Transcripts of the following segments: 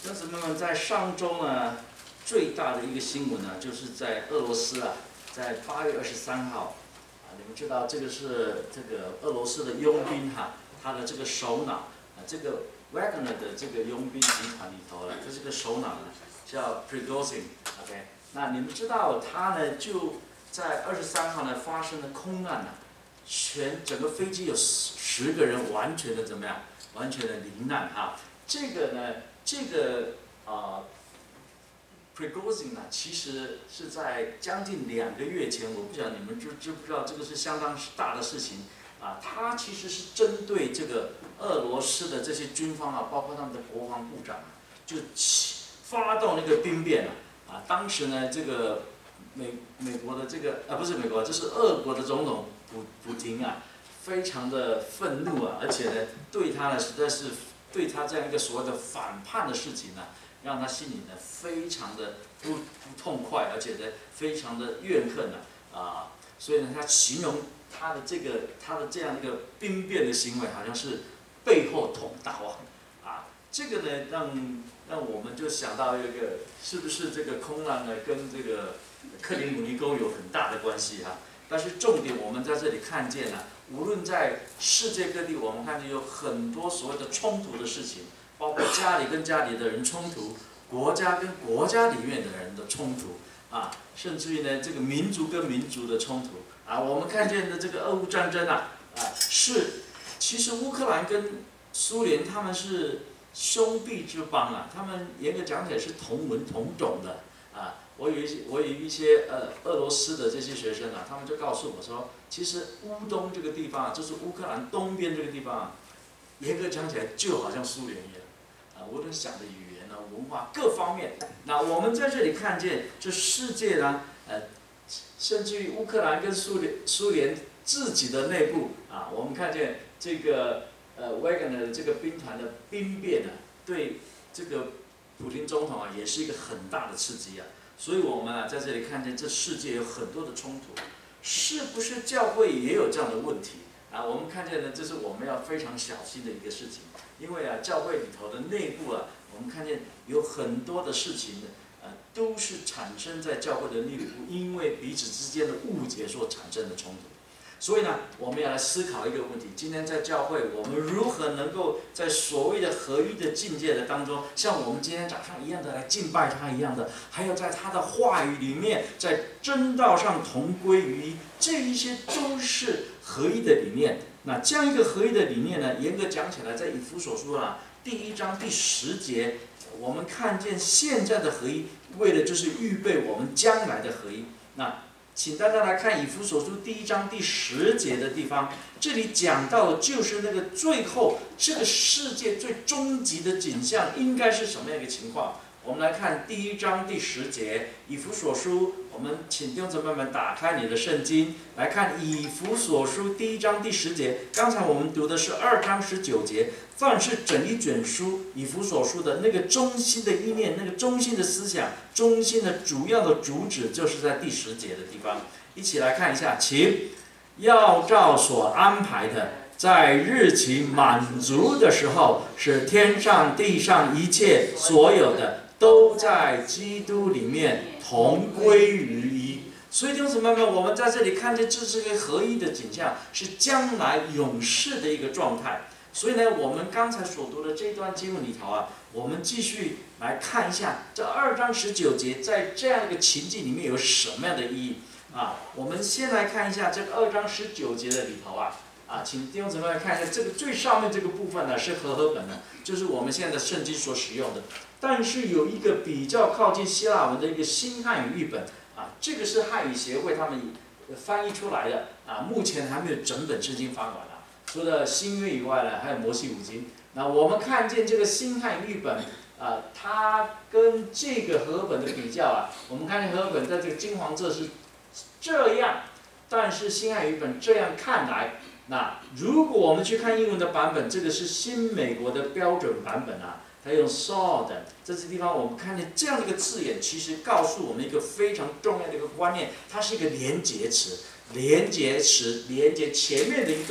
同学们，在上周呢，最大的一个新闻呢，就是在俄罗斯啊，在8月23号，你们知道这个是这个俄罗斯的佣兵哈，他的这个首脑这个 Wagner 的这个佣兵集团里头了，这个首脑呢叫 Prigozhin，OK， 那你们知道他呢就在23号呢发生了空难啊，整个飞机有10个人完全的怎么样？完全的罹难哈。这个呢，Prigozhin 呢，其实是在将近2个月前，我不晓得你们知不知道，这个是相当大的事情啊。他其实是针对这个俄罗斯的这些军方啊，包括他们的国防部长，就发动那个兵变啊。当时呢，这个美国的这个不是美国，这是俄国的总统普京啊，非常的愤怒啊，而且呢，对他呢实在是对他这样一个所谓的反叛的事情呢，让他心里呢非常的不痛快，而且呢非常的怨恨啊，所以呢，他形容他的这样一个兵变的行为，好像是背后捅刀啊，这个呢让我们就想到一个，是不是这个空难呢跟这个克里姆林宫有很大的关系啊？但是重点我们在这里看见了，无论在世界各地，我们看见有很多所谓的冲突的事情，包括家里跟家里的人冲突，国家跟国家里面的人的冲突啊，甚至于呢这个民族跟民族的冲突啊，我们看见的这个俄乌战争其实乌克兰跟苏联他们是兄弟之邦啊，他们严格讲起来是同文同种的啊。我有一些俄罗斯的这些学生啊，他们就告诉我说，其实乌东这个地方啊，就是乌克兰东边这个地方啊，严格讲起来就好像苏联一样啊，无论讲的语言啊、文化各方面。那我们在这里看见，这世界呢，甚至于乌克兰跟苏联自己的内部啊，我们看见这个Wagner 的这个兵团的兵变啊，对这个普京总统啊，也是一个很大的刺激啊。所以我们啊在这里看见，这世界有很多的冲突，是不是教会也有这样的问题啊？我们看见呢，这是我们要非常小心的一个事情，因为啊，教会里头的内部啊，我们看见有很多的事情呢，都是产生在教会的内部，因为彼此之间的误解所产生的冲突。所以呢，我们要来思考一个问题：今天在教会，我们如何能够在所谓的合一的境界的当中，像我们今天早上一样的来敬拜他一样的，还有在他的话语里面，在真道上同归于一，这一些都是合一的理念。那这样一个合一的理念呢，严格讲起来，在以弗所书第1章第10节，我们看见现在的合一，为的就是预备我们将来的合一。那请大家来看以弗所书第1章第10节的地方，这里讲到的就是那个最后这个世界最终极的景象应该是什么样一个情况。我们来看第1章第10节，以弗所书，我们请弟兄姊妹们打开你的圣经，来看以弗所书第1章第10节。刚才我们读的是2章19节，凡是整一卷书以弗所书的那个中心的意念，那个中心的思想，中心的主要的主旨，就是在第10节的地方。一起来看一下，请要照所安排的，在日期满足的时候，使天上地上一切所有的都在基督里面同归于一。所以弟兄姊妹们，我们在这里看见，这是一个合一的景象，是将来永世的一个状态。所以呢，我们刚才所读的这段经文里头我们继续来看一下这2章19节，在这样一个情境里面有什么样的意义我们先来看一下这个2章19节的里头请弟兄姊妹来看一下，这个最上面这个部分呢是和合本的，就是我们现在的圣经所使用的。但是有一个比较靠近希腊文的一个新汉语译本这个是汉语协会他们翻译出来的目前还没有整本圣经翻完除了新约以外呢，还有摩西五经。那我们看见这个新汉语译本它跟这个和合本的比较我们看见和合本在这个金黄色是这样，但是新汉语译本这样看来，那如果我们去看英文的版本，这个是新美国的标准版本它用 sword， 在这地方我们看见这样的一个字眼，其实告诉我们一个非常重要的一个观念，它是一个连结词，连结前面的一段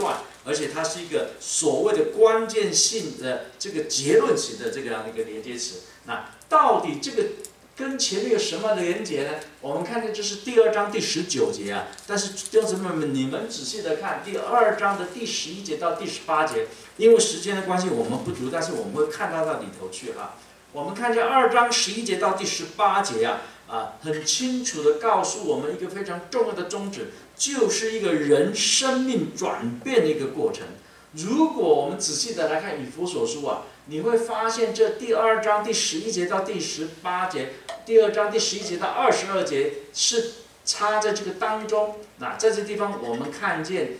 而且它是一个所谓的关键性的这个结论型的这个样的一个连接词。那到底这个跟前面有什么连接呢？我们看见这是第2章第19节啊，但是弟兄姊妹们，你们仔细的看第2章的第11节到第18节，因为时间的关系我们不读，但是我们会看到里头去啊。我们看见2章11节到第18节很清楚的告诉我们一个非常重要的宗旨，就是一个人生命转变的一个过程。如果我们仔细的来看以弗所书啊，你会发现这第2章第11节到第18节，第2章第11节到22节是插在这个当中。那在这地方我们看见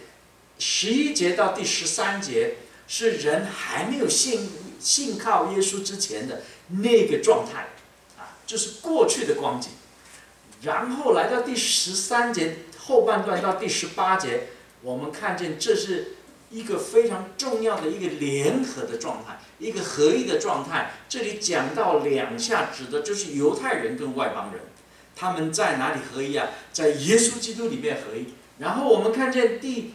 11节到第13节是人还没有信靠耶稣之前的那个状态就是过去的光景。然后来到第13节后半段到第18节，我们看见这是一个非常重要的一个联合的状态，一个合一的状态。这里讲到2下，指的就是犹太人跟外邦人，他们在哪里合一啊？在耶稣基督里面合一。然后我们看见第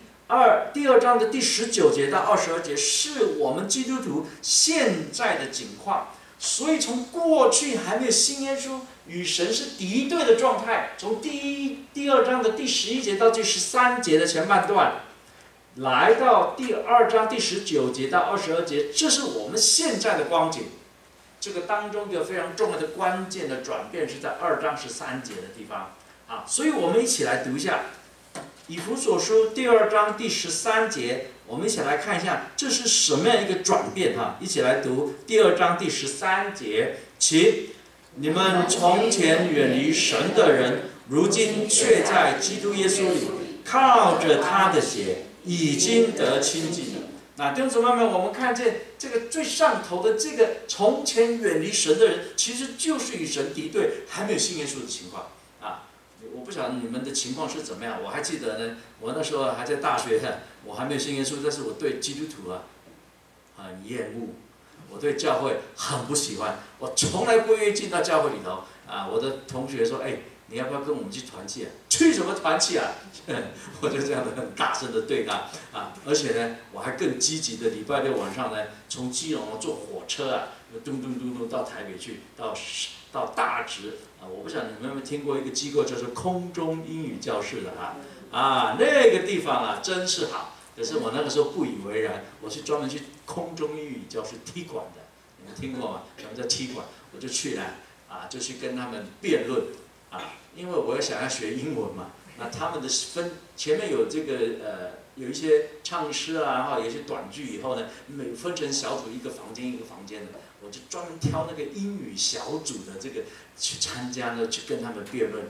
2章的第19节到22节，是我们基督徒现在的景况。所以从过去还没有信耶稣，与神是敌对的状态，从第2章的第11节到第13节的前半段，来到第2章第19节到22节，这是我们现在的光景。这个当中一个非常重要的关键的转变是在2章13节的地方所以我们一起来读一下以弗所书第2章第13节，我们一起来看一下这是什么样一个转变一起来读第2章第13节，请你们从前远离神的人，如今却在基督耶稣里靠着他的血已经得亲近了。那弟兄姊妹们，我们看见这个最上头的这个从前远离神的人，其实就是与神敌对，还没有信耶稣的情况我不晓得你们的情况是怎么样。我还记得呢，我那时候还在大学我还没有信耶稣，但是我对基督徒很厌恶，我对教会很不喜欢，我从来不愿意进到教会里头我的同学说，你要不要跟我们去团契去什么团契我就这样的很大声的对他而且呢，我还更积极的，礼拜6晚上呢，从基隆坐火车咚咚咚咚到台北去，到大直我不晓得你们有没有听过一个机构叫做空中英语教室的那个地方真是好。可是我那个时候不以为然，我是专门去空中英语教室踢馆的，你们听过吗？什么叫踢馆？我就去了就去跟他们辩论因为我想要学英文嘛。那他们的前面有这个有一些唱诗有一些短句，以后呢，分成小组，一个房间一个房间的，我就专门挑那个英语小组的这个去参加呢，去跟他们辩论。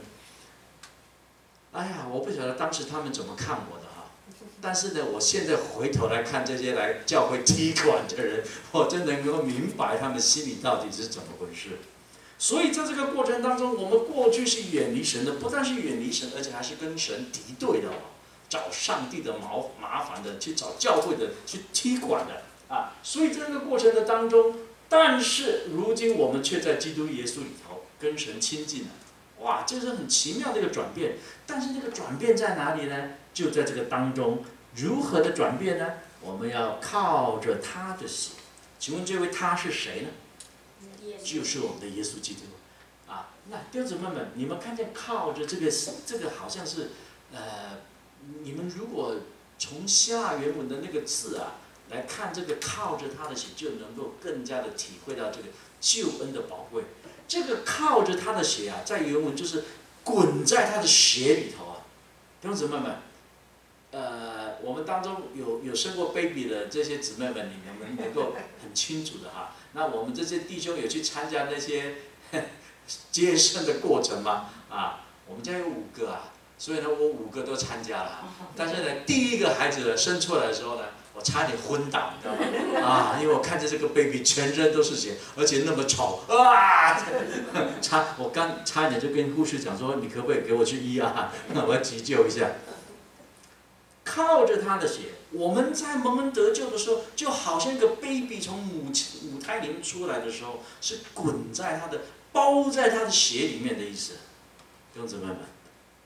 我不晓得当时他们怎么看我的但是呢，我现在回头来看这些来教会踢馆的人，我真能够明白他们心里到底是怎么回事。所以在这个过程当中，我们过去是远离神的，不但是远离神，而且还是跟神敌对的找上帝的麻烦的，去找教会的，去踢馆的所以在这个过程的当中，但是如今我们却在基督耶稣里头跟神亲近了。这是很奇妙的一个转变。但是那个转变在哪里呢？就在这个当中。如何的转变呢？我们要靠着他的血。请问这位他是谁呢？就是我们的耶稣基督那弟兄姊妹们，你们看见靠着这个好像是你们如果从希腊原文的那个字来看这个靠着他的血，就能够更加的体会到这个救恩的宝贵。这个靠着他的血在原文就是滚在他的血里头弟兄姊妹们，我们当中有生过 baby 的这些姊妹们，你们能够很清楚的那我们这些弟兄有去参加那些接生的过程吗？我们家有5个所以呢，我5个都参加了。但是呢，第一个孩子生出来的时候呢，我差点昏倒，你知道吗？因为我看着这个 baby 全身都是血，而且那么丑我刚差一点就跟护士讲说，你可不可以给我去医我要急救一下。靠着他的血，我们在蒙恩得救的时候，就好像一个 baby 从母胎里面出来的时候，是滚在包在他的血里面的意思。弟兄姊妹们，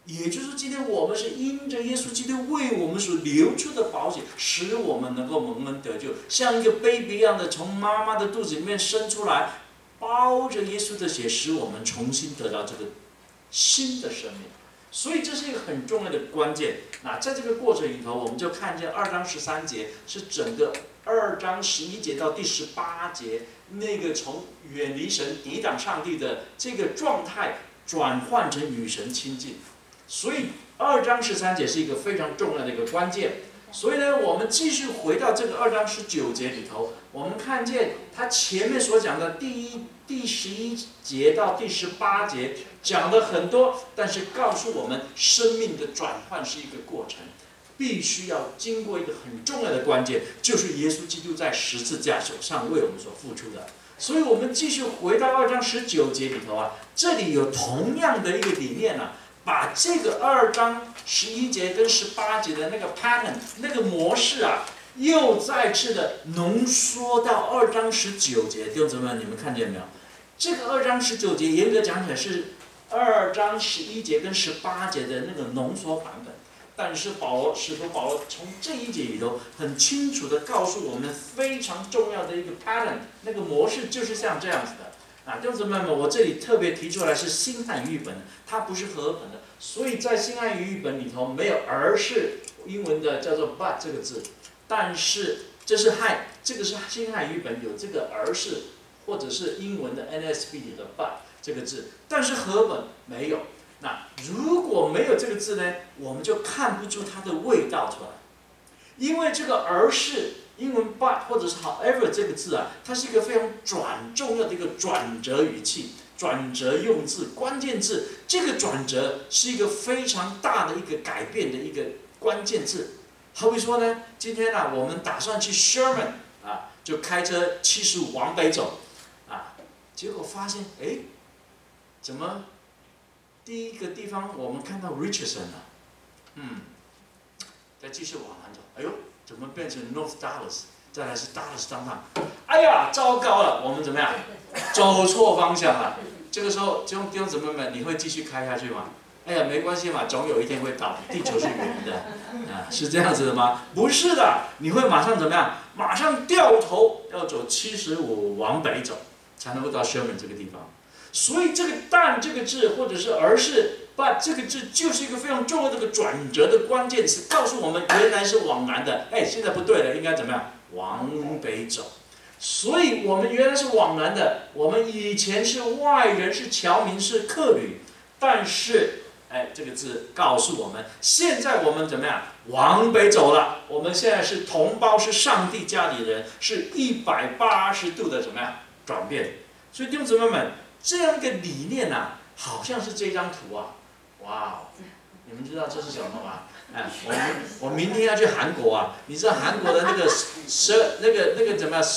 也就是说，今天我们是因着耶稣基督为我们所流出的宝血，使我们能够蒙恩得救，像一个 baby 一样的从妈妈的肚子里面生出来，包着耶稣的血，使我们重新得到这个新的生命。所以这是一个很重要的关键。那在这个过程里头，我们就看见2章13节是整个2章11节到第18节那个从远离神、抵挡上帝的这个状态，转换成与神亲近。所以2章13节是一个非常重要的一个关键。所以呢，我们继续回到这个2章19节里头，我们看见他前面所讲的第11节到第18节讲的很多，但是告诉我们生命的转换是一个过程，必须要经过一个很重要的关键，就是耶稣基督在十字架上为我们所付出的。所以我们继续回到2章19节里头啊，这里有同样的一个理念啊，把这个2章11节跟18节的那个 pattern 那个模式啊，又再次的浓缩到2章19节。弟兄姊妹们，你们看见没有？这个2章19节严格讲起来是2章11节跟18节的那个浓缩版本，但是使徒保罗从这一节里头很清楚的告诉我们非常重要的一个 pattern， 那个模式就是像这样子的。弟兄姊妹们，我这里特别提出来是新汉语译本，它不是和合本的，所以在新汉语译本里头没有而是英文的叫做 but 这个字，但是这个是新汉语译本有这个而是，或者是英文的 NSB 里的 but 这个字，但是和合本没有。那如果没有这个字呢，我们就看不出它的味道出来，因为这个而是英文 but 或者是 however 这个字啊，它是一个非常重要的一个转折语气、转折用字、关键字。这个转折是一个非常大的一个改变的一个关键字。好比说呢，今天啊，我们打算去 Sherman 啊，就开车75往北走啊，结果发现怎么第一个地方我们看到 Richardson 了，再继续往南走，哎呦，怎么变成 North Dallas？ 再来是 Dallas Downtown， 哎呀，糟糕了，我们怎么样？走错方向了。这个时候，弟兄姊妹们，你会继续开下去吗？哎呀，没关系嘛，总有一天会到，地球是圆的，是这样子的吗？不是的，你会马上怎么样？马上掉头要走75往北走，才能够到 Sherman 这个地方。所以这个但这个字，或者是而是 but 这个字，就是一个非常重要的一个转折的关键词，告诉我们原来是往南的，现在不对了，应该怎么样？往北走。所以我们原来是往南的，我们以前是外人，是侨民，是客旅，但是这个字告诉我们，现在我们怎么样？往北走了。我们现在是同胞，是上帝家里人，是180度的怎么样转变？所以弟兄姊妹们，这样一个理念啊，好像是这张图啊，哇，你们知道这是什么吗？我明天要去韩国啊，你知道韩国的那个那个怎么样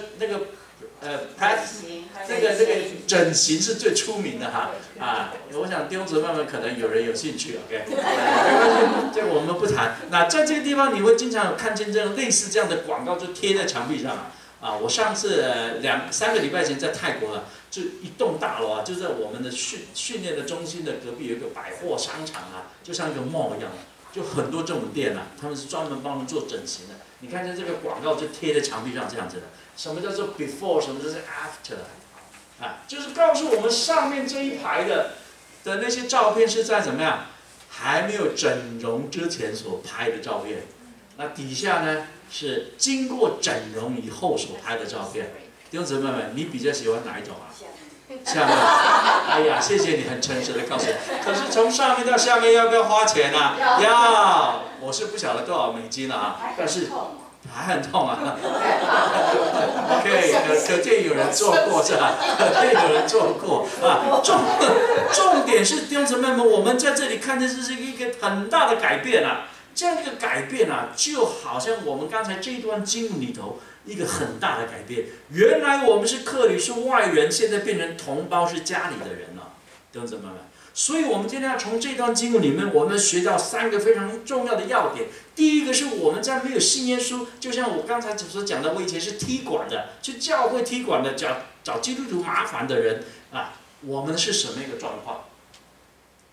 那个整形是最出名的哈我想弟兄姊妹们可能有人有兴趣 ，OK， 没关系，这我们不谈。那在这个地方你会经常有看见这样类似这样的广告就贴在墙壁上我上次3个礼拜前在泰国就一栋大楼就在我们的训练的中心的隔壁有一个百货商场就像一个 mall 一样。就很多这种店他们是专门帮人做整形的。你看见这个广告就贴在墙壁上这样子的。什么叫做 before， 什么叫做 after，就是告诉我们上面这一排的那些照片是在怎么样，还没有整容之前所拍的照片。那底下呢是经过整容以后所拍的照片。弟兄姊妹们，你比较喜欢哪一种下面，哎呀，谢谢你很诚实的告诉我。可是从上面到下面要不要花钱要，我是不晓得多少美金但是还很痛OK， 可见有人做过是吧？可见有人做过重点是弟兄姊妹们，我们在这里看见这是一个很大的改变这样一个改变就好像我们刚才这一段经文里头。一个很大的改变，原来我们是客旅，是外人，现在变成同胞，是家里的人了，弟兄姊妹们。所以，我们今天要从这段经文里面，我们学到3个非常重要的要点。第一个是我们在没有信耶稣，就像我刚才所讲的，我以前是踢馆的，去教会踢馆的，找基督徒麻烦的人我们是什么一个状况？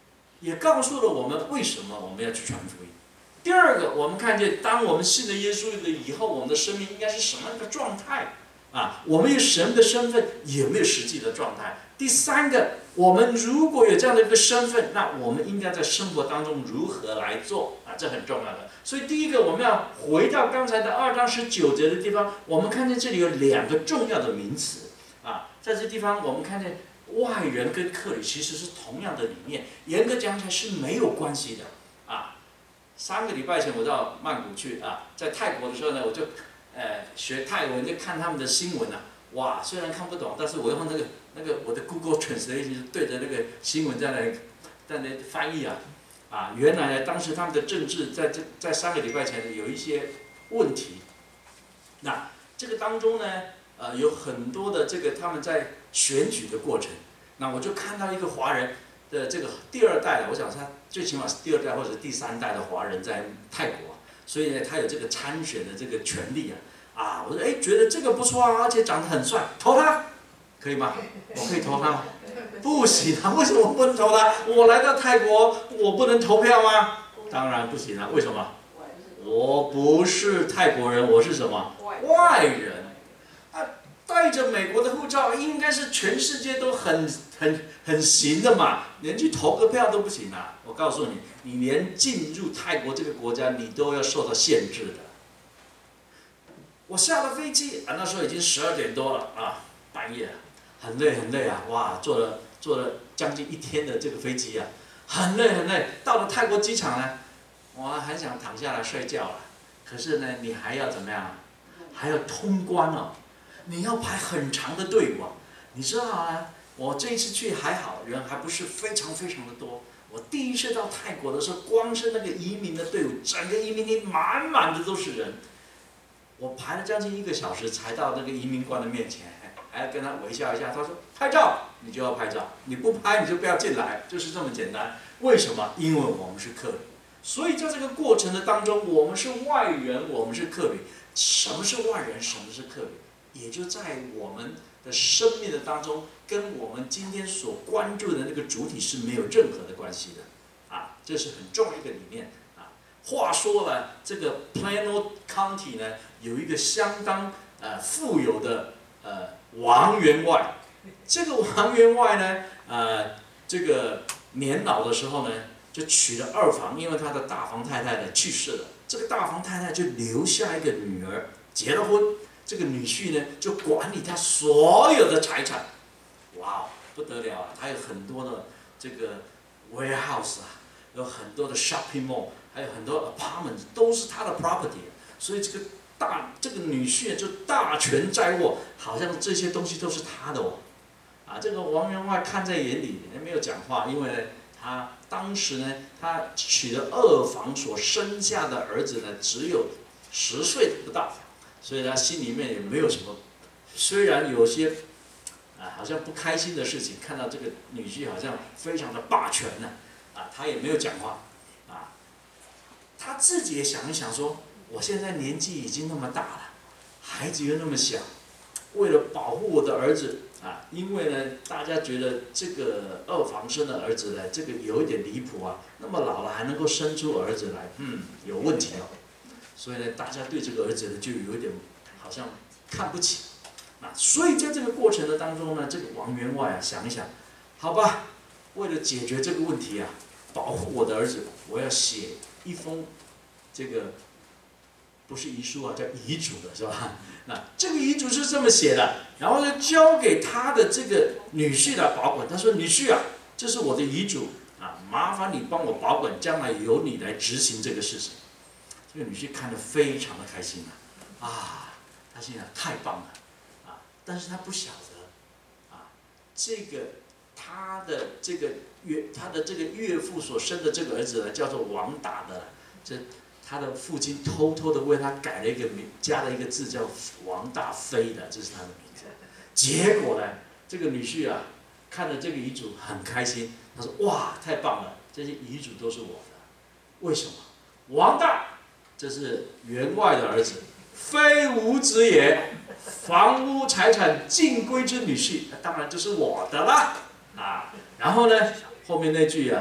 也告诉了我们为什么我们要去传福音。第二个，我们看见当我们信了耶稣了以后，我们的生命应该是什么样的状态啊？我们有神的身份，有没有实际的状态？第三个，我们如果有这样的一个身份，那我们应该在生活当中如何来做啊？这很重要的。所以第一个，我们要回到刚才的2章19节的地方，我们看见这里有2个重要的名词啊，在这地方我们看见外人跟客旅其实是同样的理念，严格讲起来是没有关系的啊。3个礼拜前我到曼谷去啊，在泰国的时候呢，我就学泰文，就看他们的新闻啊，哇，虽然看不懂，但是我用那个我的 Google Translate 对着那个新闻在那翻译啊，原来呢，当时他们的政治在3个礼拜前有一些问题，那这个当中呢，有很多的这个他们在选举的过程，那我就看到一个华人的这个第2代了，我想他最起码是第2代或者第3代的华人在泰国，所以呢，他有这个参选的这个权利啊，我说觉得这个不错啊，而且长得很帅，投他，可以吗？我可以投他吗？不行啊，为什么不能投他？我来到泰国，我不能投票吗？当然不行啊，为什么？我不是泰国人，我是什么？外人。带着美国的护照，应该是全世界都很行的嘛，连去投个票都不行啊！我告诉你，你连进入泰国这个国家，你都要受到限制的。我下了飞机那时候已经12点多了啊，半夜很累啊，哇，坐了将近1天的这个飞机啊，很累。到了泰国机场呢，我很想躺下来睡觉了，可是呢，你还要怎么样？还要通关哦。你要排很长的队伍你知道啊？我这一次去还好，人还不是非常的多。我第一次到泰国的时候，光是那个移民的队伍，整个移民厅满的都是人。我排了将近1个小时才到那个移民官的面前，还要跟他微笑一下。他说拍照，你就要拍照，你不拍你就不要进来，就是这么简单。为什么？因为我们是客旅，所以在这个过程的当中，我们是外人，我们是客旅。什么是外人？什么是客旅？也就在我们的生命的当中，跟我们今天所关注的那个主体是没有任何的关系的，这是很重要一个理念话说了，这个 Plano County 呢，有一个相当富有的王员外，这个王员外呢，这个年老的时候呢，就娶了2房，因为他的大房太太呢去世了，这个大房太太就留下一个女儿，结了婚。这个女婿呢，就管理他所有的财产，哇，不得了他有很多的这个 warehouse 有很多的 shopping mall， 还有很多 apartment 都是他的 property， 所以这个女婿就大权在握，好像这些东西都是他的这个王员外看在眼里，没有讲话，因为呢，他当时呢，他娶了2房所生下的儿子呢，只有10岁不到。所以他心里面也没有什么，虽然有些好像不开心的事情，看到这个女婿好像非常的霸权他也没有讲话他自己也想一想说，我现在年纪已经那么大了，孩子又那么小，为了保护我的儿子因为呢，大家觉得这个2房生的儿子呢，这个有一点离谱那么老了还能够生出儿子来，有问题所以呢，大家对这个儿子呢就有点好像看不起所以在这个过程的当中呢，这个王员外想一想，好吧，为了解决这个问题保护我的儿子，我要写一封这个不是遗书叫遗嘱的是吧？那这个遗嘱是这么写的，然后呢交给他的这个女婿来保管。他说：“女婿这是我的遗嘱麻烦你帮我保管，将来由你来执行这个事情。”这个女婿看得非常的开心他心想太棒了但是他不晓得这个他的这个岳父所生的这个儿子呢，叫做王大的，他的父亲偷偷的为他改了一个名，加了一个字叫王大飞的，这是他的名字。结果呢，这个女婿看了这个遗嘱很开心，他说：“哇，太棒了，这些遗嘱都是我的。为什么？王大。”这是员外的儿子，非吾子也，房屋财产尽归之女婿，当然就是我的啦然后呢，后面那句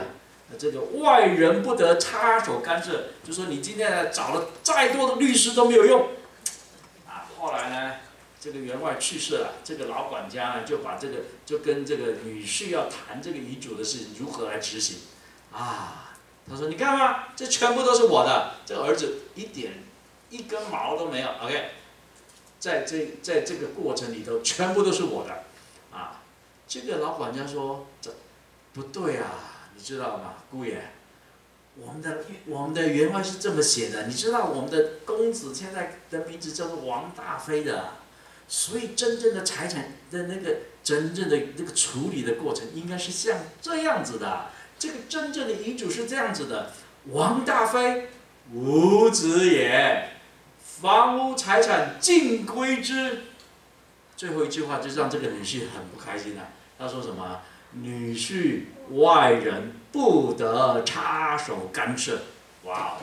这个外人不得插手干涉，就说你今天找了再多的律师都没有用。后来呢，这个员外去世了，这个老管家呢就跟这个女婿要谈这个遗嘱的事情如何来执行。他说你看嘛，这全部都是我的，这个儿子一根毛都没有。OK， 在这个过程里头，全部都是我的。这个老管家说这不对啊，你知道吗，姑爷？我们的原文是这么写的，你知道我们的公子现在的名字叫做王大飞的，所以真正的财产的真正的那个处理的过程应该是像这样子的，这个真正的遗嘱是这样子的：王大飞无子也，房屋财产尽归之。最后一句话就让这个女婿很不开心了，他说什么？女婿外人不得插手干涉。哇！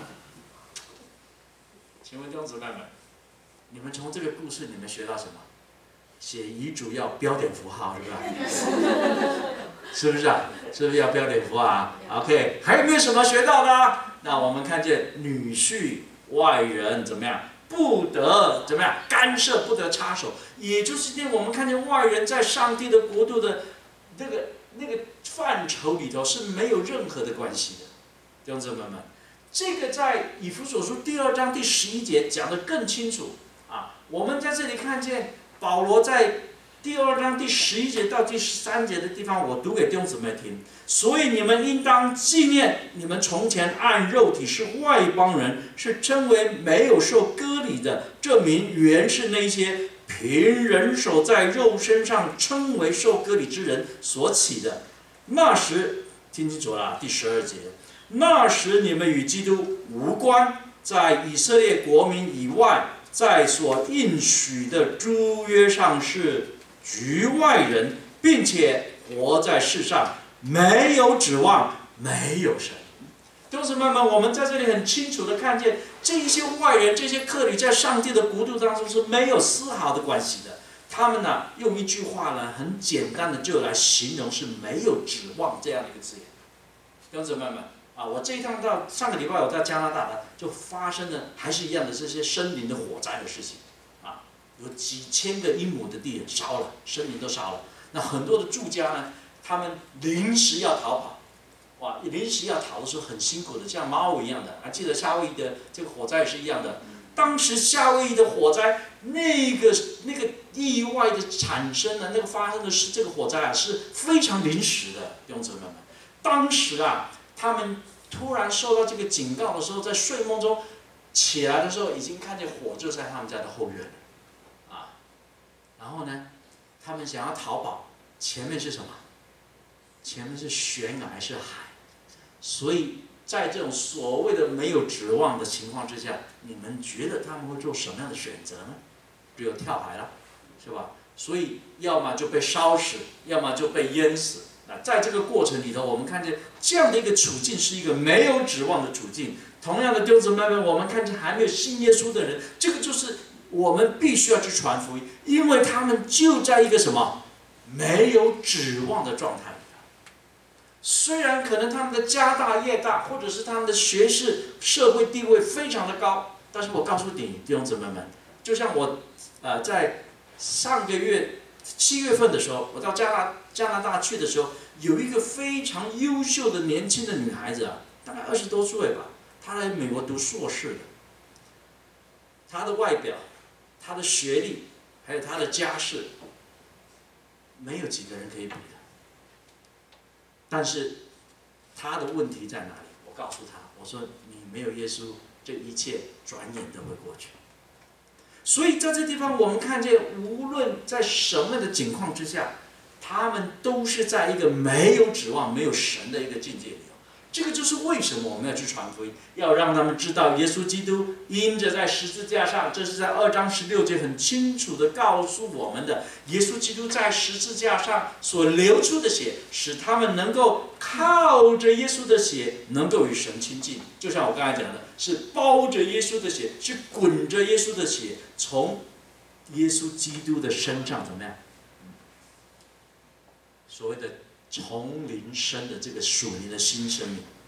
请问弟兄姊妹们，你们从这个故事你们学到什么？写遗嘱要标点符号，是吧？是不是啊？是不是要标点符号啊 ？OK， 还有没有什么学到的？那我们看见女婿外人怎么样？不得怎么样干涉，不得插手，也就是今天我们看见外人在上帝的国度的那个范畴里头是没有任何的关系的，弟兄姊妹们，这个在以弗所书2章第11节讲得更清楚我们在这里看见保罗在2章第11节到第13节的地方，我读给弟兄姊妹听。所以你们应当纪念，你们从前按肉体是外邦人，是称为没有受割礼的，这名原是那些凭人手在肉身上称为受割礼之人所起的。那时，听清楚了，第12节，那时你们与基督无关，在以色列国民以外，在所应许的诸约上是局外人，并且活在世上没有指望，没有神。弟兄姊妹们，我们在这里很清楚的看见，这一些外人，这些客旅，在上帝的国度当中是没有丝毫的关系的。他们呢，用一句话呢，很简单的就来形容是没有指望这样的一个字眼。弟兄姊妹们我这一趟到上个礼拜我在加拿大呢，就发生了还是一样的这些森林的火灾的事情有几千个英亩的地烧了，森林都烧了。那很多的住家呢，他们临时要逃跑，临时要逃的时候很辛苦的，像猫一样的。还记得夏威夷的这个火灾也是一样的。当时夏威夷的火灾，那个意外的产生呢，那个发生的是这个火灾是非常临时的，弟兄姊妹们。当时他们突然受到这个警告的时候，在睡梦中起来的时候，已经看见火就在他们家的后院了。然后呢，他们想要逃跑，前面是什么？前面是悬崖，是海。所以在这种所谓的没有指望的情况之下，你们觉得他们会做什么样的选择呢？只有跳海了，是吧？所以要么就被烧死，要么就被淹死。在这个过程里头，我们看见这样的一个处境是一个没有指望的处境。同样的，弟兄姊妹们，我们看见还没有信耶稣的人，这个就是我们必须要去传福音，因为他们就在一个什么没有指望的状态里。虽然可能他们的家大业大，或者是他们的学识、社会地位非常的高，但是我告诉你，弟兄姊妹们，就像我在上个月7月份的时候，我到加拿大去的时候，有一个非常优秀的年轻的女孩子大概20多岁吧，她来美国读硕士的。她的外表、她的学历，还有她的家世，没有几个人可以比的。但是她的问题在哪里？我告诉她，我说你没有耶稣，这一切转眼都会过去。所以在这地方，我们看见，无论在什么样的情况之下，他们都是在一个没有指望、没有神的一个境界里。这个就是为什么我们要去传福音，要让他们知道耶稣基督因着在十字架上，这是在2章16节很清楚的告诉我们的，耶稣基督在十字架上所流出的血，使他们能够靠着耶稣的血能够与神亲近。就像我刚才讲的，是包着耶稣的血，是滚着耶稣的血，从耶稣基督的身上怎么样？所谓的从灵生的这个属灵的新生命，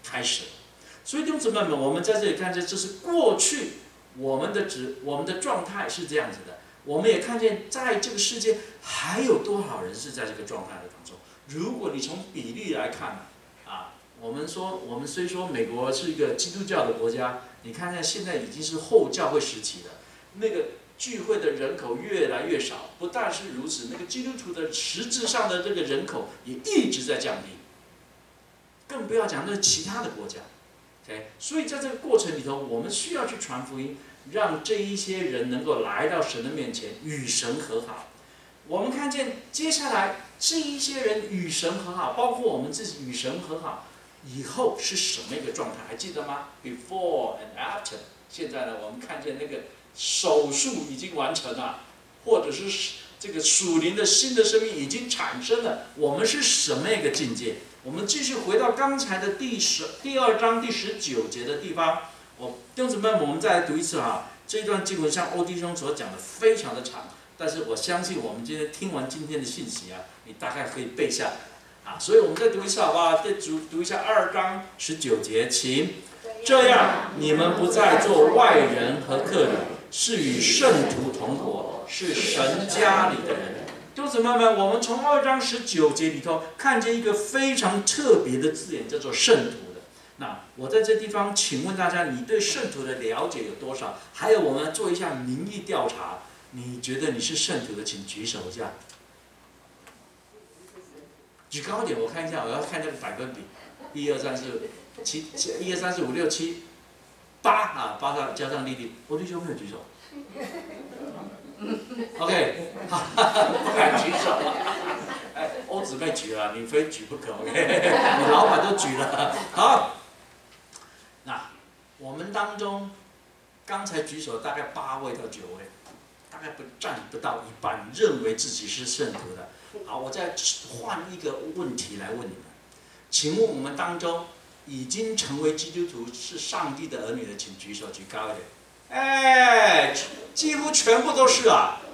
开始了。所以弟兄姊妹们，我们在这里看见，这是过去我们的状态是这样子的。我们也看见，在这个世界还有多少人是在这个状态的当中。如果你从比例来看，我们虽说美国是一个基督教的国家，你看看现在已经是后教会时期了，那个聚会的人口越来越少。不但是如此，那个基督徒的实质上的这个人口也一直在降低，更不要讲那其他的国家。OK， 所以在这个过程里头，我们需要去传福音，让这一些人能够来到神的面前，与神和好。我们看见接下来这一些人与神和好，包括我们自己与神和好以后是什么一个状态？还记得吗 ？Before and after。现在呢，我们看见那个手术已经完成了，或者是这个属灵的新的生命已经产生了。我们是什么一个境界？我们继续回到刚才的第2章第19节的地方。弟兄姊妹们，我们再来读一次哈。这一段经文像欧弟兄所讲的非常的长，但是我相信我们今天听完今天的信息你大概可以背下来所以我们再读一次好不好？再读一下2章19节，请。这样，你们不再做外人和客旅，是与圣徒同国，是神家里的人。弟兄姊妹们，我们从2章19节里头看见一个非常特别的字眼，叫做圣徒的。那我在这地方请问大家，你对圣徒的了解有多少？还有，我们做一下民意调查，你觉得你是圣徒的，请举手一下。举高一点，我看一下，我要看这个百分比。1、2、3、4、5、1、2、3、4、5、6、7、8 8加上弟弟，我弟兄没有举手。OK， 不敢举手。欧姊妹举了，你非举不可。OK， 你老板都举了。好，那我们当中刚才举手大概8位到9位，大概占不到一半，认为自己是圣徒的。好，我再换一个问题来问你们，请问我们当中已经成为基督徒是上帝的儿女的，请举手，举高一点。几乎全部都是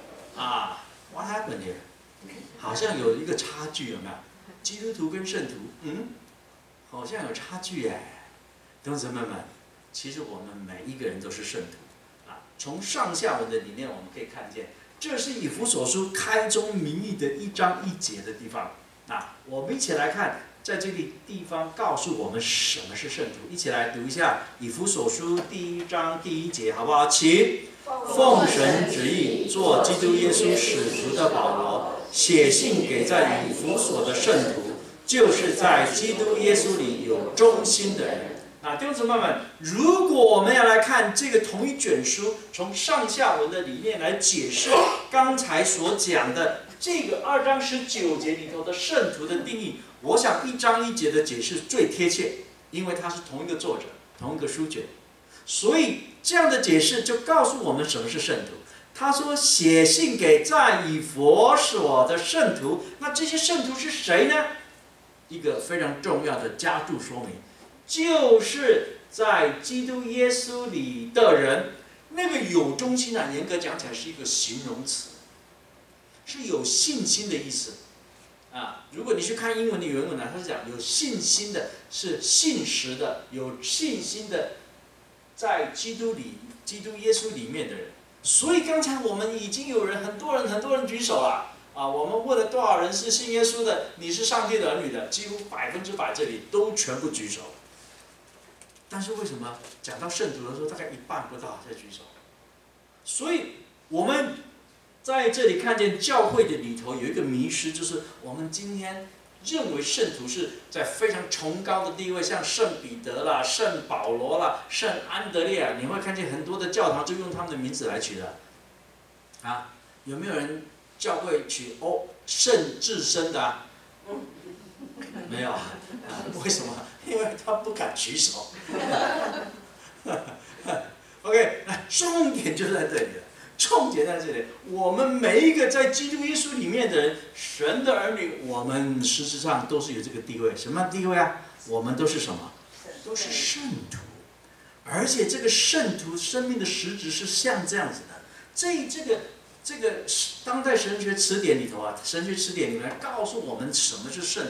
What happened here？ 好像有一个差距，有没有？基督徒跟圣徒，好像有差距弟兄姊妹们，其实我们每一个人都是圣徒从上下文的里面我们可以看见，这是以弗所书开宗明义的1章1节的地方。我们一起来看，在这个地方告诉我们什么是圣徒。一起来读一下以弗所书第1章第1节，好不好？请。奉神旨意，做基督耶稣使徒的保罗，写信给在以弗所的圣徒，就是在基督耶稣里有忠心的人。弟兄姊妹们，如果我们要来看这个同一卷书，从上下文的理念来解释刚才所讲的这个2章19节里头的圣徒的定义，我想1章1节的解释最贴切，因为它是同一个作者，同一个书卷。所以这样的解释就告诉我们什么是圣徒。他说写信给在以弗所的圣徒，那这些圣徒是谁呢？一个非常重要的加注说明，就是在基督耶稣里的人。那个有忠心严格讲起来是一个形容词，是有信心的意思如果你去看英文的原文它是讲有信心的，是信实的，有信心的，在基督耶稣里面的人。所以刚才我们已经有很多人举手了我们问了多少人是信耶稣的，你是上帝的儿女的，几乎100%这里都全部举手。但是为什么讲到圣徒的时候，大概1半不到在举手？所以我们在这里看见教会的里头有一个迷失，就是我们今天认为圣徒是在非常崇高的地位，像圣彼得啦、圣保罗啦、圣安德烈你会看见很多的教堂就用他们的名字来取的有没有人教会取圣至深的没有为什么？因为他不敢举手。OK， 重点就在这里了。重点在这里，我们每一个在基督耶稣里面的人，神的儿女，我们实质上都是有这个地位。什么地位我们都是什么？都是圣徒。而且这个圣徒生命的实质是像这样子的。这个当代神学词典里头神学词典里面告诉我们什么是圣徒。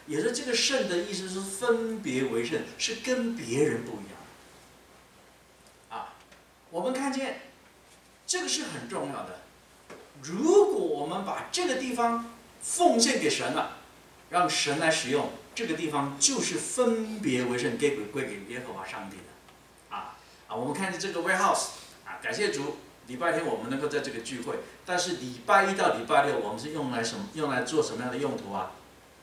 也是这个圣的意思是分别为圣，是跟别人不一样。我们看见这个是很重要的。如果我们把这个地方奉献给神了，让神来使用，这个地方就是分别为圣，归给耶和华上帝的。我们看见这个 warehouse 感谢主，礼拜天我们能够在这个聚会，但是礼拜一到礼拜六我们是用来做什么样的用途啊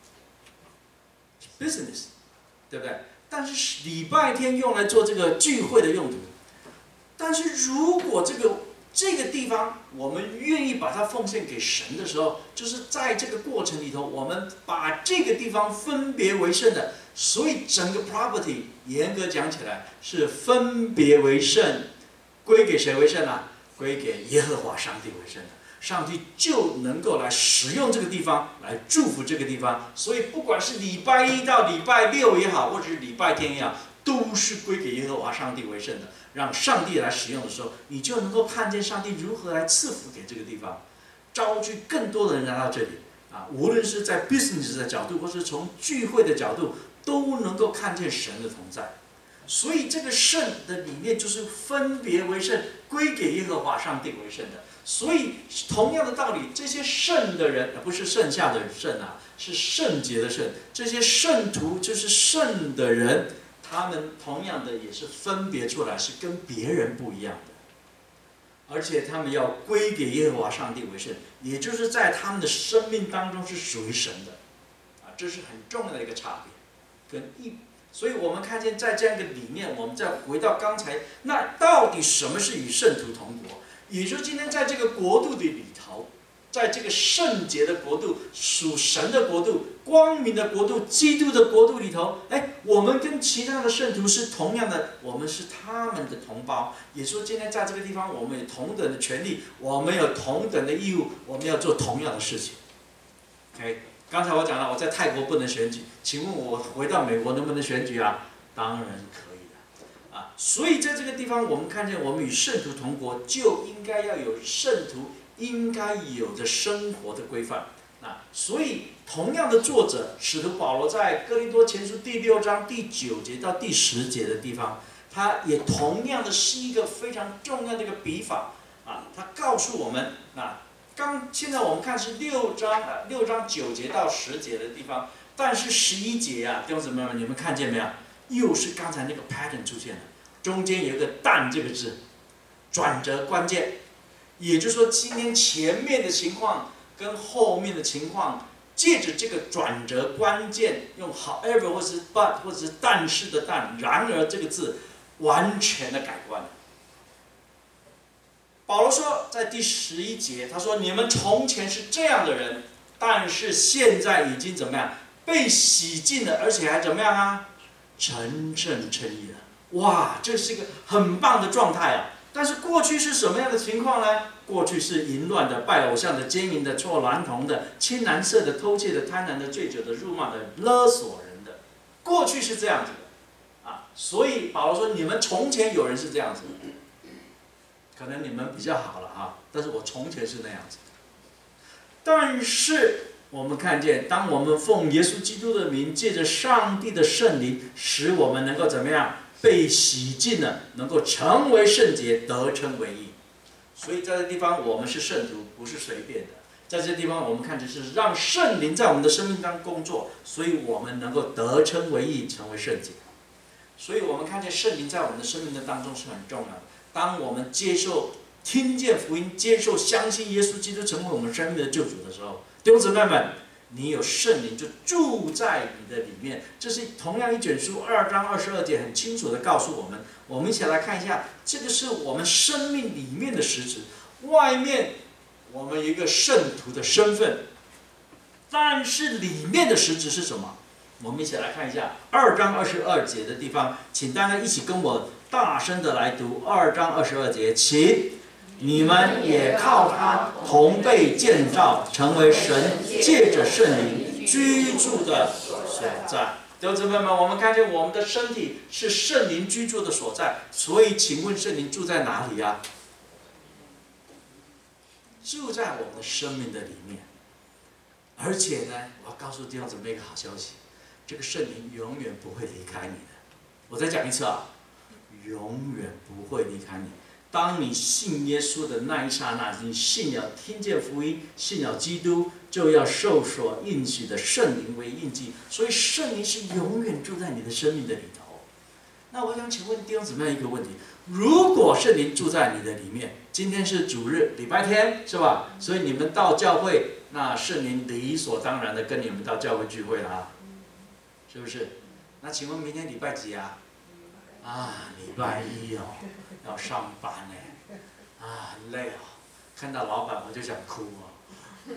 ？business， 对不对？但是礼拜天用来做这个聚会的用途。但是如果这个地方我们愿意把它奉献给神的时候，就是在这个过程里头，我们把这个地方分别为圣的，所以整个 property 严格讲起来是分别为圣，归给谁为圣啊？归给耶和华上帝为圣的。上帝就能够来使用这个地方，来祝福这个地方。所以不管是礼拜一到礼拜六也好，或者是礼拜天也好，都是归给耶和华上帝为圣的。让上帝来使用的时候，你就能够看见上帝如何来赐福给这个地方，招聚更多的人来到这里无论是在 business 的角度，或是从聚会的角度，都能够看见神的同在。所以这个圣的理念就是分别为圣，归给耶和华上帝为圣的。所以同样的道理，这些圣的人，不是剩下的圣是圣洁的圣，这些圣徒就是圣的人。他们同样的也是分别出来，是跟别人不一样的，而且他们要归给耶和华上帝为圣，也就是在他们的生命当中是属于神的，这是很重要的一个差别。所以我们看见在这样一个理念，我们再回到刚才，那到底什么是与圣徒同国？也就是今天在这个国度的里头，在这个圣洁的国度、属神的国度、光明的国度、基督的国度里头，我们跟其他的圣徒是同样的，我们是他们的同胞。也说今天在这个地方，我们有同等的权利，我们有同等的义务，我们要做同样的事情。刚才我讲了，我在泰国不能选举，请问我回到美国能不能选举啊？当然可以的。所以在这个地方，我们看见我们与圣徒同国，就应该要有圣徒应该有的生活的规范。所以同样的作者使徒保罗在哥林多前书第6章第9节到第10节的地方，他也同样的是一个非常重要的一个笔法他告诉我们现在我们看是6章9节到10节的地方，但是11节弟兄姊妹们，你们看见没有？又是刚才那个 pattern 出现了，中间有一个但这个字，转折关键。也就是说，今天前面的情况跟后面的情况，借着这个转折关键，用 however 或是 but 或者是但是的但，然而这个字完全的改观了。保罗说，在第11节，他说：“你们从前是这样的人，但是现在已经怎么样？被洗净了，而且还怎么样啊？成圣称义了。”哇，这是一个很棒的状态但是过去是什么样的情况呢？过去是淫乱的、拜偶像的、奸淫的、错娈童的、青蓝色的、偷窃的、贪婪的、醉酒的、辱骂的、勒索人的。过去是这样子的所以保罗说，你们从前有人是这样子的，可能你们比较好了但是我从前是那样子的。但是我们看见，当我们奉耶稣基督的名，借着上帝的圣灵，使我们能够怎么样？被洗净了，能够成为圣洁，得称为义。所以在这地方，我们是圣徒，不是随便的。在这地方，我们看见是让圣灵在我们的生命当中工作，所以我们能够得称为义，成为圣洁。所以我们看见圣灵在我们的生命的当中是很重要的。当我们听见福音，相信耶稣基督成为我们生命的救主的时候，弟兄姊妹们，你有圣灵就住在你的里面。这是同样一卷书2章22节很清楚的告诉我们。我们一起来看一下，这个是我们生命里面的实质。外面我们有一个圣徒的身份，但是里面的实质是什么？我们一起来看一下2章22节的地方，请大家一起跟我大声的来读2章22节，请。你们也靠他同被建造，成为神借着圣灵居住的所在。弟兄姊妹们，我们看见我们的身体是圣灵居住的所在，所以请问圣灵住在哪里住在我们的生命的里面。而且呢，我要告诉弟兄姊妹一个好消息， 这个圣灵永远不会离开你的。我再讲一次啊，永远不会离开你。当你信耶稣的那一刹那，你信了听见福音，信了基督，就要受所应许的圣灵为印记。所以圣灵是永远住在你的生命的里头。那我想请问弟兄姊妹一个问题：如果圣灵住在你的里面，今天是主日，礼拜天是吧？所以你们到教会，那圣灵理所当然的跟你们到教会聚会了啊，是不是？那请问明天礼拜几啊？啊，礼拜一哦，要上班呢，啊，很累哦，看到老板我就想哭哦。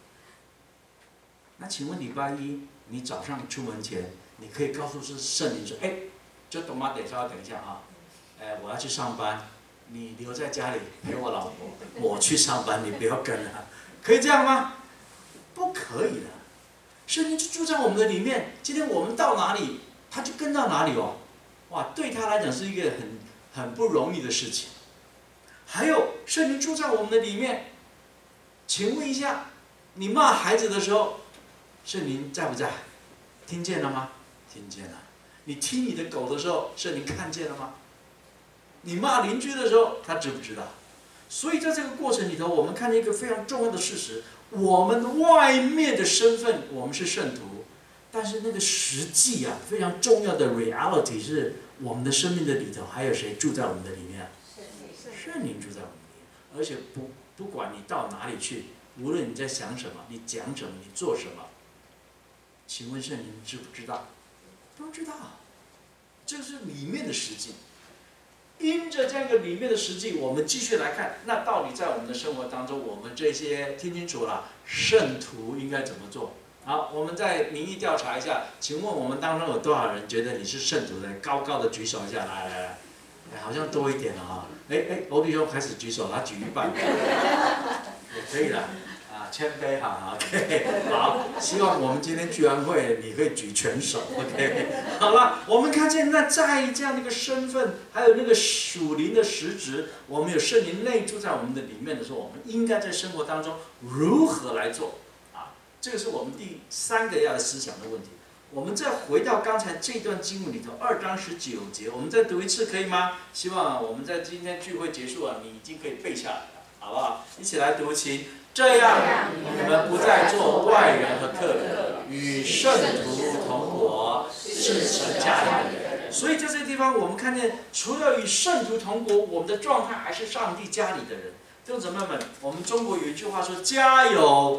那请问礼拜一你早上出门前，你可以告诉圣灵说，就懂吗？稍微等一下啊，我要去上班，你留在家里陪我老婆，我去上班，你不要跟了，可以这样吗？不可以的，圣灵就住在我们的里面，今天我们到哪里，他就跟到哪里哦。哇，对他来讲是一个很不容易的事情。还有圣灵住在我们的里面，请问一下，你骂孩子的时候，圣灵在不在？听见了吗？听见了。你踢你的狗的时候，圣灵看见了吗？你骂邻居的时候，他知不知道？所以在这个过程里头，我们看见一个非常重要的事实：我们外面的身份，我们是圣徒。但是那个实际啊，非常重要的 reality 是我们的生命的里头，还有谁住在我们的里面？圣灵住在我们里面，而且不管你到哪里去，无论你在想什么，你讲什么，你做什么，请问圣灵知不知道？都知道，这是里面的实际。因着这样一个里面的实际，我们继续来看，那到底在我们的生活当中，我们这些听清楚了，圣徒应该怎么做？好，我们再民意调查一下，请问我们当中有多少人觉得你是圣徒的？高高的举手一下，来，好像多一点了哈。欧弟兄开始举手，他举一半，也可以了，啊，谦卑哈 ，OK， 好，希望我们今天聚完会你会举全手 ，OK， 好了，我们看见那在这样的一个身份，还有那个属灵的实质，我们有圣灵内住在我们的里面的时候，我们应该在生活当中如何来做？这个是我们第3个要思想的问题。我们再回到刚才这段经文里头2章19节，我们再读一次可以吗？希望我们在今天聚会结束啊，你已经可以背下来了，好不好？一起来读，请。这样，你们不再做外人和客人，与圣徒同活，是神家里的人。所以在这个地方，我们看见，除了与圣徒同活，我们的状态还是上帝家里的人。弟兄姊妹们，我们中国有一句话说：“家有。”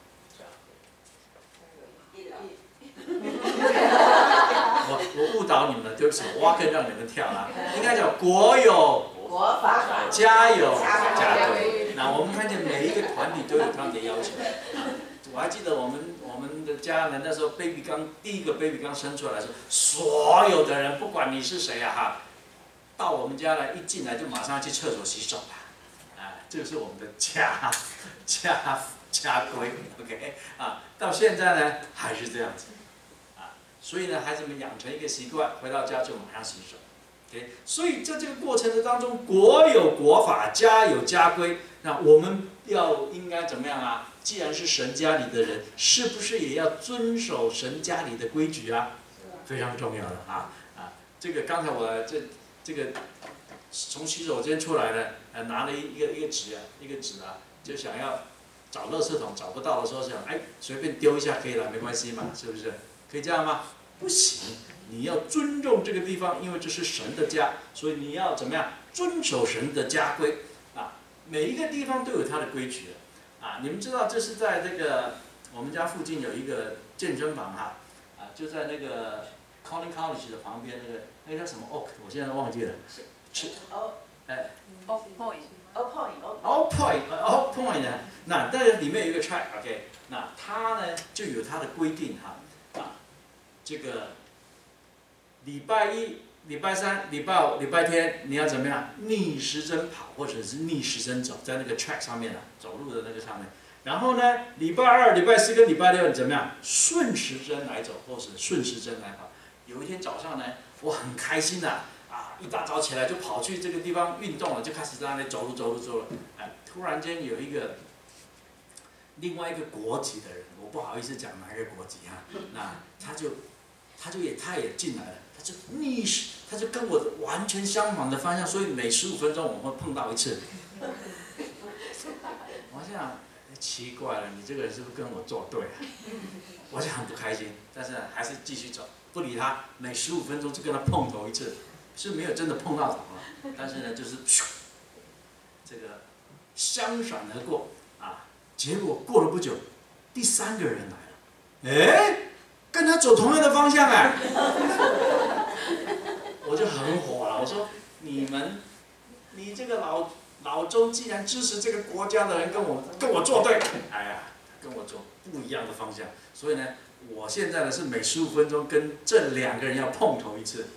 我误导你们了，对不起，我挖坑让你们跳啦。应该叫国有国法，家有家规。那我们看见每一个团体都有他们的要求。我还记得我们的家人那时候 baby 刚第一个 baby 刚生出来的时候，所有的人不管你是谁啊哈，到我们家来一进来就马上去厕所洗手了。这个是我们的家规 ，OK 啊，到现在呢还是这样子。所以呢，孩子们养成一个习惯，回到家就马上洗手。OK， 所以在这个过程当中，国有国法，家有家规。那我们应该怎么样啊？既然是神家里的人，是不是也要遵守神家里的规矩啊？非常重要的这个刚才我这个从洗手间出来呢，拿了一个纸啊，就想要找垃圾桶找不到的时候，想随便丢一下可以了，没关系嘛，是不是？可以这样吗？不行，你要尊重这个地方，因为这是神的家，所以你要怎么样遵守神的家规啊？每一个地方都有它的规矩的你们知道这是在这个我们家附近有一个健身房就在那个 Conning College 的旁边那个叫什么 Oak， 我现在忘记了。Oak Point 呢？那里面有一个 track，OK， 那它呢就有它的规定这个礼拜一、礼拜三、礼拜五、礼拜天，你要怎么样？逆时针跑，或者是逆时针走，在那个 track 上面走路的那个上面。然后呢，礼拜二、礼拜四跟礼拜六，你怎么样？顺时针来走，或者顺时针来跑。有一天早上呢，我很开心一大早起来就跑去这个地方运动了，就开始在那里走路。突然间有另外一个国籍的人，我不好意思讲哪一个国籍那他就他也进来了，他就逆时，他就跟我完全相反的方向，所以每15分钟我们会碰到一次。我想，奇怪了，你这个人是不是跟我作对啊？我就很不开心，但是还是继续走，不理他，每15分钟就跟他碰头一次，是没有真的碰到头了，但是呢，就是这个相闪而过啊。结果过了不久，第3个人来了，哎，跟他走同样的方向哎，我就很火了，我说你这个老周既然支持这个国家的人跟我作对，哎呀，跟我走不一样的方向，所以呢，我现在呢是每15分钟跟这2个人要碰头一次。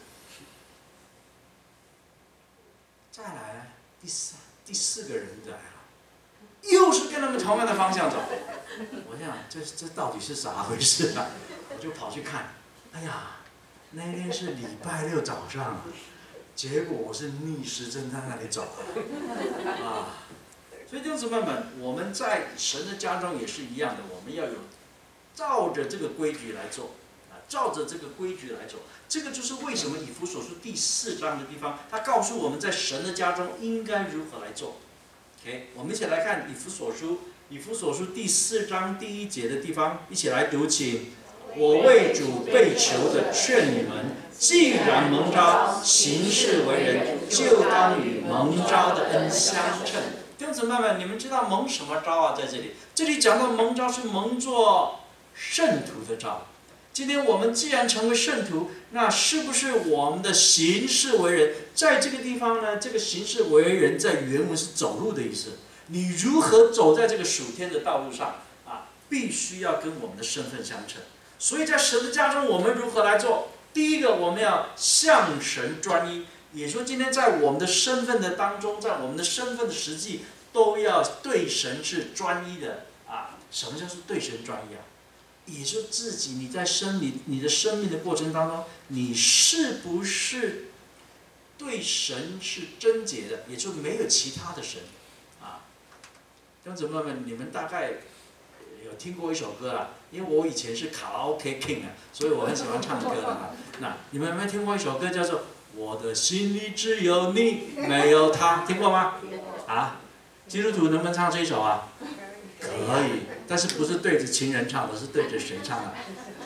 再来第4个人来了，又是跟他们同样的方向走。我想这到底是咋回事啊？我就跑去看，哎呀，那天是礼拜6早上。结果我是逆时针在那里走，啊，所以弟兄姊妹们，我们在神的家中也是一样的，我们要有照着这个规矩来做，啊，照着这个规矩来走。这个就是为什么以弗所书第4章的地方，他告诉我们在神的家中应该如何来做。OK， 我们一起来看以弗所书第4章第1节的地方，一起来读，请。我为主被囚的劝你们，既然蒙召行事为人，就当与蒙召的恩相称。弟兄姊妹们，你们知道蒙什么召啊？在这里讲到蒙召是蒙做圣徒的召。今天我们既然成为圣徒，那是不是我们的行事为人，在这个地方呢？这个行事为人在原文是走路的意思。你如何走在这个属天的道路上啊？必须要跟我们的身份相称。所以在神的家中，我们如何来做？第一个，我们要向神专一，也说今天在我们的身份的当中，在我们的身份的实际，都要对神是专一的啊。什么叫做对神专一啊？也说自己你在你的生命的过程当中，你是不是对神是贞洁的？也就没有其他的神啊。弟兄姊妹们，你们大概有听过一首歌啦，因为我以前是卡拉 OK King 啊，所以我很喜欢唱歌的啊。那你们有没有听过一首歌叫做《我的心里只有你没有他》？听过吗？啊，基督徒能不能唱这一首啊？可以，但是不是对着情人唱的，是对着谁唱的？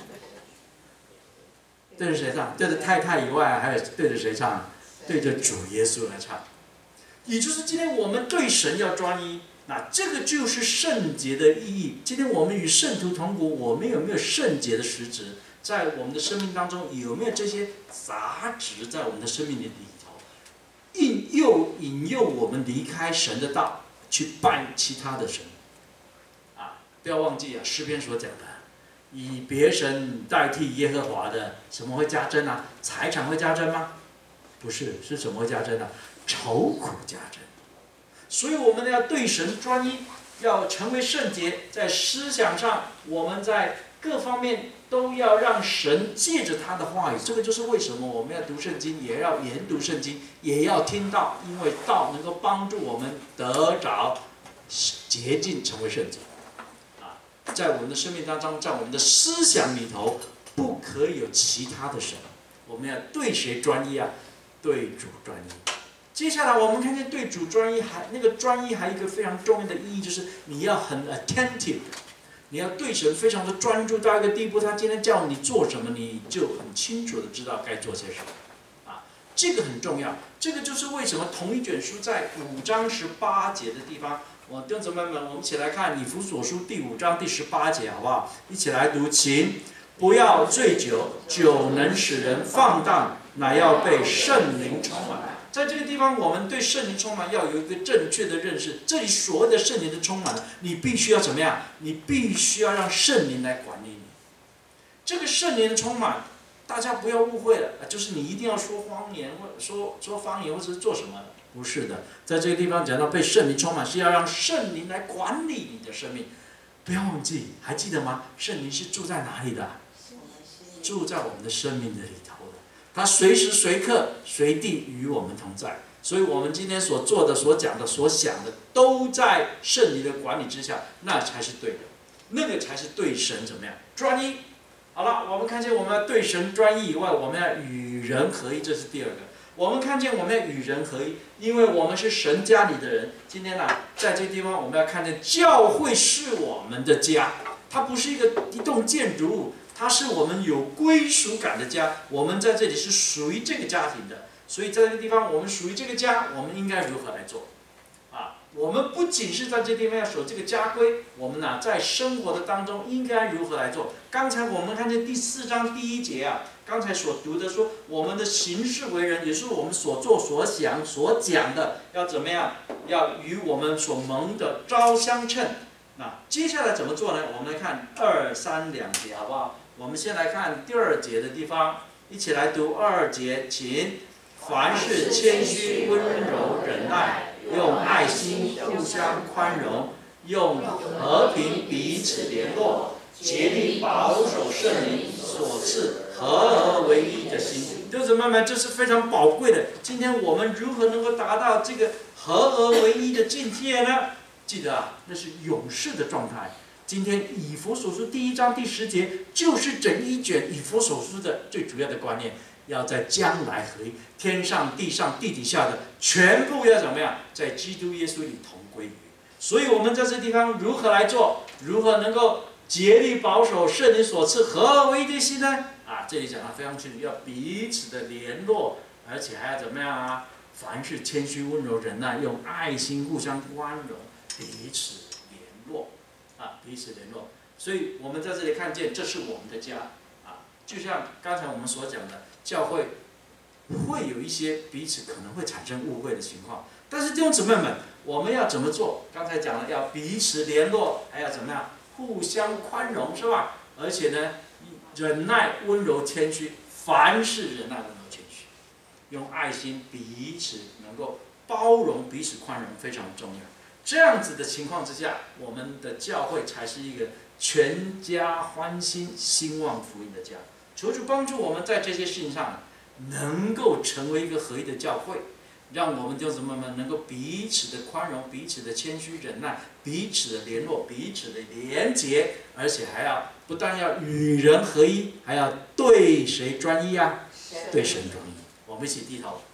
对着谁唱？对着太太以外，还有对着谁唱？对着主耶稣来唱。也就是今天我们对神要专一。那这个就是圣洁的意义。今天我们与圣徒同国，我们有没有圣洁的实质？在我们的生命当中，有没有这些杂质在我们的生命里头，引诱我们离开神的道，去拜其他的神？啊，不要忘记啊，诗篇所讲的，以别神代替耶和华的，什么会加增啊？财产会加增吗？不是，是什么会加增啊？愁苦加增。所以我们要对神专一，要成为圣洁，在思想上，我们在各方面都要让神借着他的话语。这个就是为什么我们要读圣经，也要研读圣经，也要听道，因为道能够帮助我们得着洁净，成为圣洁。啊，在我们的生命当中，在我们的思想里头，不可以有其他的神。我们要对谁专一啊？对主专一。接下来我们看见对主专一，那个专一还有一个非常重要的意义，就是你要很 attentive， 你要对神非常的专注到一个地步，他今天叫你做什么，你就很清楚的知道该做些什么，啊，这个很重要。这个就是为什么同一卷书在5章18节的地方，弟兄姊妹们，我们一起来看以弗所书第5章第18节，好不好？一起来读，请不要醉酒，酒能使人放荡，乃要被圣灵充满。在这个地方，我们对圣灵充满要有一个正确的认识。这里所谓的圣灵的充满，你必须要怎么样？你必须要让圣灵来管理你。这个圣灵的充满，大家不要误会了，就是你一定要说方言，或说方言，或者是做什么？不是的，在这个地方讲到被圣灵充满，是要让圣灵来管理你的生命。不要忘记，还记得吗？圣灵是住在哪里的？住在我们的生命的里头。他随时随刻随地与我们同在，所以我们今天所做的、所讲的、所想的，都在圣灵的管理之下，那才是对的，那个才是对神怎么样专一。 好了，我们看见我们要对神专一以外，我们要与人合一，这是第二个。我们看见我们要与人合一，因为我们是神家里的人。今天呢，在这个地方我们要看见教会是我们的家，它不是一栋建筑物，它是我们有归属感的家。我们在这里是属于这个家庭的，所以在这个地方我们属于这个家，我们应该如何来做？我们不仅是在这地方要守这个家规，我们呢在生活的当中应该如何来做？刚才我们看见第4章第1节啊，刚才所读的说，我们的行事为人，也是我们所做所想所讲的，要怎么样？要与我们所蒙的招相称。那接下来怎么做呢？我们来看2、3、2节，好不好？我们先来看第2节的地方，一起来读2节，请。凡事谦虚、温柔、忍耐。用爱心互相宽容，用和平彼此联络，竭力保守圣灵所赐合而为一的心。弟兄姊妹们，这是非常宝贵的。今天我们如何能够达到这个合而为一的境界呢？记得啊，那是永世的状态。今天以弗所书第1章第10节，就是整一卷以弗所书的最主要的观念。要在将来合一，天上地上地底下的全部要怎么样？在基督耶稣里同归于。所以我们在这地方如何来做？如何能够竭力保守圣灵所赐合而为一的心呢？这里讲得非常清楚，要彼此的联络，而且还要怎么样啊？凡事谦虚、温柔、忍耐，用爱心互相宽容，彼此联络彼此联络。所以我们在这里看见，这是我们的家就像刚才我们所讲的。教会会有一些彼此可能会产生误会的情况，但是弟兄姊妹们，我们要怎么做？刚才讲了，要彼此联络，还要怎么样？互相宽容，是吧？而且呢，忍耐、温柔、谦虚，凡事忍耐、温柔、谦虚，用爱心彼此能够包容、彼此宽容，非常重要。这样子的情况之下，我们的教会才是一个全家欢心、兴旺福音的家。求主帮助我们在这些事情上能够成为一个合一的教会，让我们弟兄姊妹们能够彼此的宽容、彼此的谦虚忍耐、彼此的联络、彼此的连结，而且还要不但要与人合一，还要对谁专一啊？对神专一。我们一起低头。